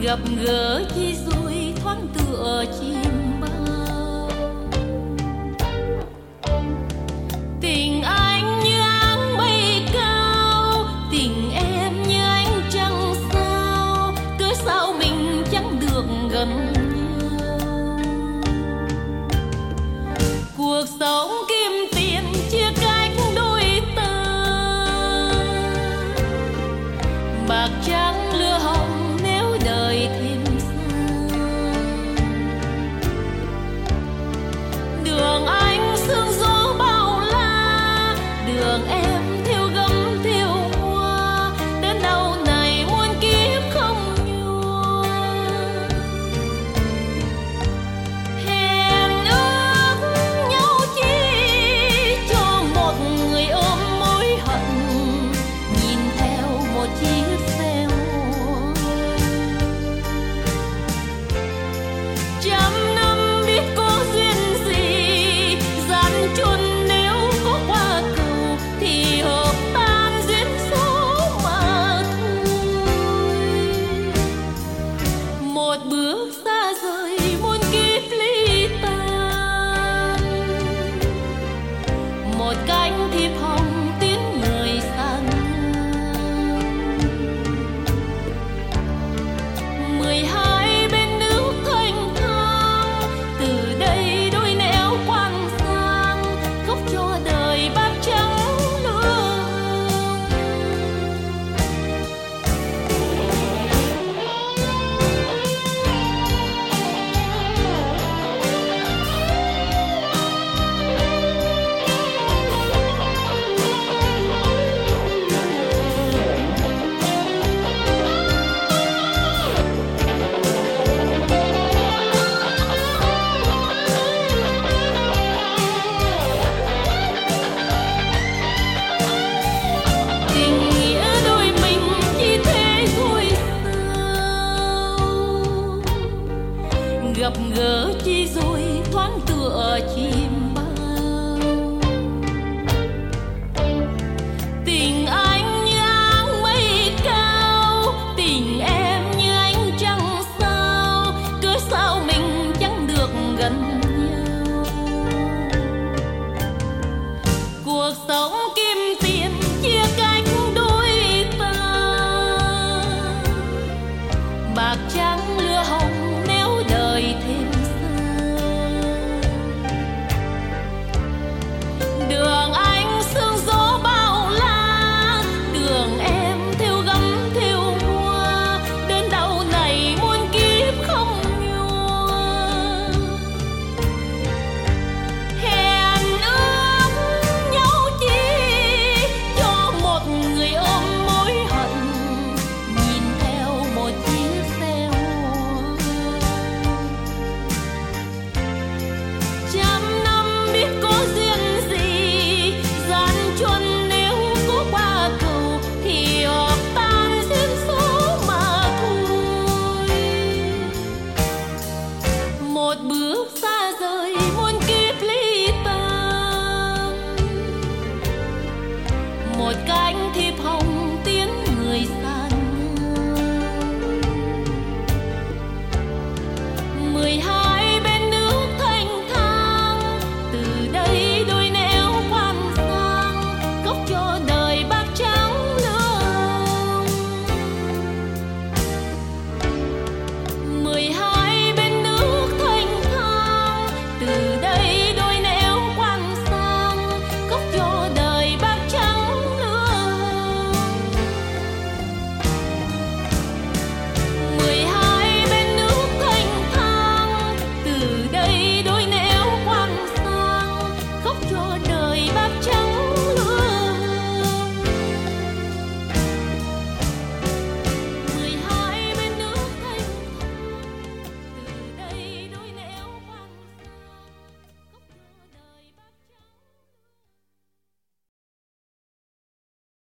gặp gỡ chi rồi thoáng tựa chim bao. Tình anh như áng mây cao, tình em như ánh trăng sao, cớ sao mình chẳng được gần nhau. Cuộc sống kim tiền chia cách đôi ta, bạc trắng lửa hồng nếu đời thêm xa. Đường anh sương gió bao la, đường em theo gấm theo hoa, đến đâu này muôn kiếp không nhòa. Hẹn ước nhau chi cho một người ôm mối hận, nhìn theo một chiếc xe hoa. Trăm năm biết có duyên gì, gian truân nếu có qua cầu thì hợp tan duyên số mà thôi. Một bước xa rời muôn kiếp ly tan, một cánh thiệp hồng tiếng người xa ngang. 12 bên nước thanh thang, từ đây đôi nẻo quan sang, khóc cho đời bạc trắng lửa hồng. Tình nghĩa đôi mình chỉ thế thôi sao, gặp gỡ chi rồi thoáng tựa chim bao. Tình anh như áng mây cao, tình em như ánh trăng sao, cớ sao mình chẳng được gần nhau. Cuộc sống kim tiền chia cách đôi ta, bạc trắng lửa hồng nếu đời thêm xa. Đường anh sương gió bao la, đường em theo gấm theo hoa, đến đâu này muôn kiếp không nhòa. Hẹn ước nhau chi cho một người ôm mối hận, nhìn theo một chiếc xe hoa. Trăm năm biết có duyên gì, gian truân nếu có qua cầu thì hợp tan duyên số mà thôi. Một bước xa rời muôn kiếp ly tan, một cánh thiệp